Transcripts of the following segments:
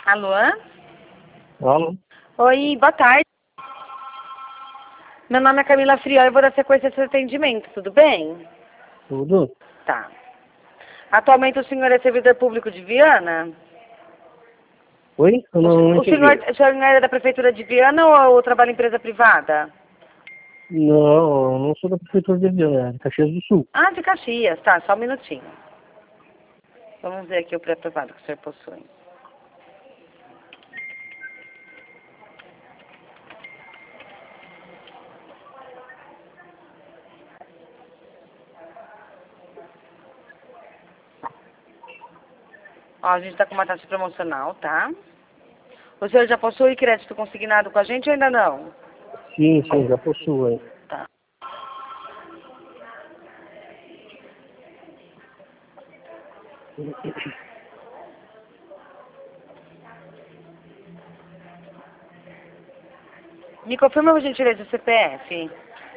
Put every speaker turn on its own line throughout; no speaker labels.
Alô?
Alô?
Oi, boa tarde. Meu nome é Camila Friol e eu vou dar sequência a esse atendimento, tudo bem?
Tudo?
Tá. Atualmente o senhor é servidor público de Viana?
Oi? Eu não
O senhor é da prefeitura de Viana ou trabalha em empresa privada?
Não, eu não sou da prefeitura de Viana, é de Caxias do Sul.
Ah, de Caxias, tá, só um minutinho. Vamos ver aqui o pré-privado que o senhor possui. Ó, a gente tá com uma taxa promocional, tá? O senhor já possui crédito consignado com a gente ou ainda não?
Sim, já possuo, hein?
Tá. Me confirma, por gentileza, o CPF.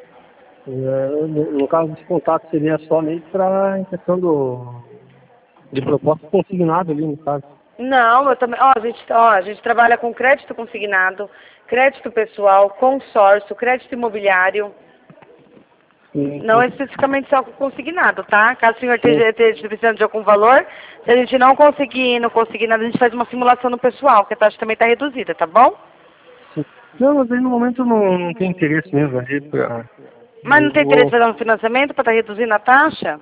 No caso desse contato seria só meio para em questão de proposta consignada ali, no caso.
Não, eu também. A gente trabalha com crédito consignado, crédito pessoal, consórcio, crédito imobiliário.
Sim,
Não especificamente só com consignado, tá? Caso o senhor
sim,
esteja precisando de algum valor, se a gente não conseguir no consignado, a gente faz uma simulação no pessoal, que a taxa também está reduzida, tá bom?
sim. Não, mas aí no momento não tem interesse mesmo, ali pra...
Mas não
Eu
tem interesse em
vou...
fazer um financiamento para estar reduzindo a taxa?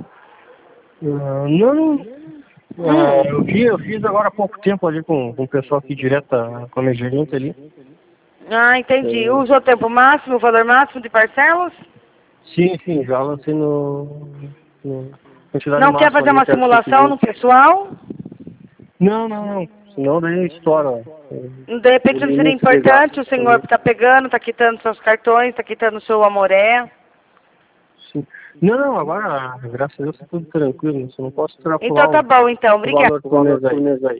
Não,
Hum.
eu fiz agora há pouco tempo ali com o pessoal aqui direto, com a minha gerente ali.
Ah, entendi.
É,
Usa o tempo máximo, o valor máximo de parcelas?
sim, já lancei no quantidade
Não quer
máxima
fazer
ali,
uma
que era
simulação no
120.
pessoal?
Não. Senão daí estoura.
De
O
repente não seria
limite de
importante o
gastos
senhor
também.
estar pegando, tá quitando seus cartões, tá quitando o seu amoré.
Sim. Não, agora, graças a Deus, tá tudo tranquilo. Só não posso
Então
extrapolar
tá bom, então.
o
Obrigada.
valor por mês aí.